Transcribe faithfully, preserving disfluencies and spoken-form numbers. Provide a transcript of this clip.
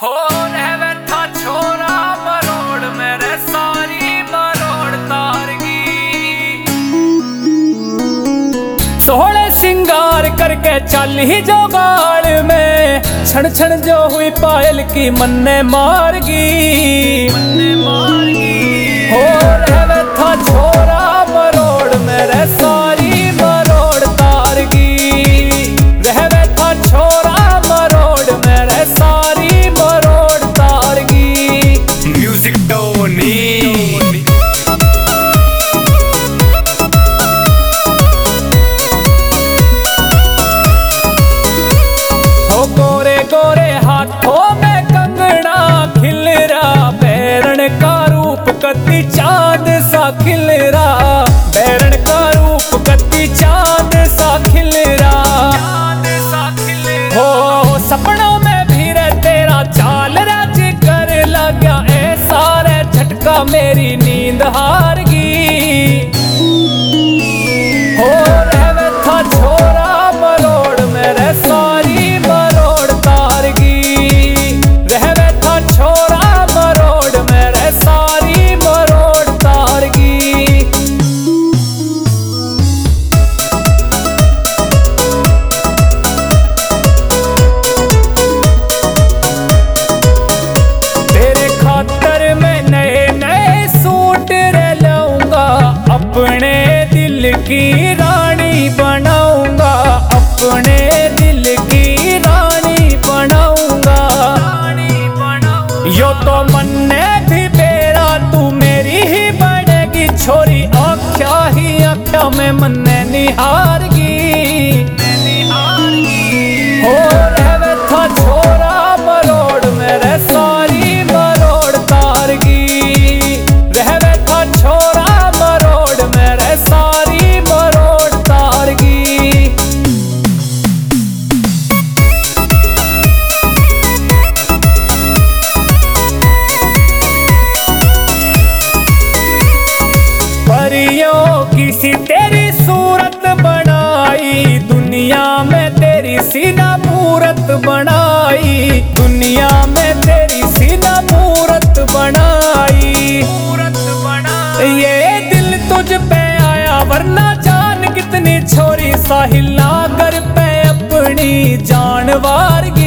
हो रहवे था छोरा मरोड़ मेरे सारी मरोड़ तारगी। सोहले सिंगार करके चल ही जो गाड़ में छण छण जो हुई पायल की मन्ने मारगी मन्ने मारगी। हो रहवे था छोरा मरोड़ मेरे सारी मरोड़ तारगी। रहवे था छोरा मरोड़ मेरे सारी मरोड़ तारगी। म्यूजिक टोनी हो गोरे गोरे हाथों में कंगना खिल रहा बैरण का रूप कति चांद सा खिल रहा बैरण का रूप कति चांद सा खिल रहा हो सपनों में भी रे तेरा चाल राज कर लगा ऐसा रे झटका मेरी नींद हार गई। हो रहवे था छोरा मरोड़ मेरे सारी मरोड़ तारगी। रहवे था छोरा मरोड़ मेरे सारी मरोड़ तारगी। तेरे खातर मैं नए नए सूट रे लाऊंगा अपने दिल की रानी बनाऊंगा अपने दिल की रानी बनाऊंगा। यो तो मन्ने भी बेरा तू मेरी ही बनेगी छोरी आख्या ही आख्या में मन्ने निहारगी। हो रहवे था छोरा मरोड़ मेरे सारी मरोड़ तारगी। रहवे था छोरा मरोड़ मेरे सारी मरोड़ तारगी। परियों की सी तेरी सूरत बनाई दुनिया में तेरी सीना मूरत बनाई दुनिया में तेरी सीना मूरत बनाई मूरत बनाई। ये दिल तुझ पे आया वरना जान कितनी छोरी साहिल नागर पे अपनी जान वार